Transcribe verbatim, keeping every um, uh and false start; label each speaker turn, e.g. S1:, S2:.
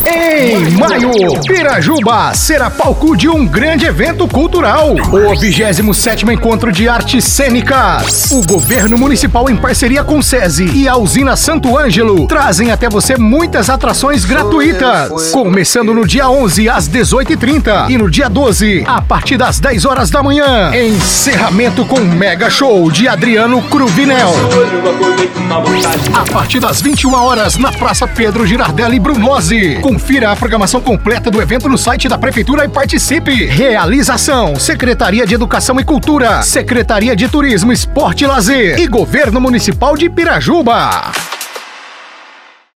S1: Em maio, Pirajuba será palco de um grande evento cultural. O vigésimo sétimo Encontro de Artes Cênicas. O Governo Municipal, em parceria com o SESI e a Usina Santo Ângelo, trazem até você muitas atrações gratuitas. Começando no dia onze, às dezoito e trinta. E no dia doze, a partir das dez horas da manhã. Encerramento com mega show de Adriano Cruvinel. A partir das vinte e uma horas, na Praça Pedro Girardelli Brunozzi. Confira a programação completa do evento no site da Prefeitura e participe. Realização: Secretaria de Educação e Cultura, Secretaria de Turismo, Esporte e Lazer e Governo Municipal de Pirajuba.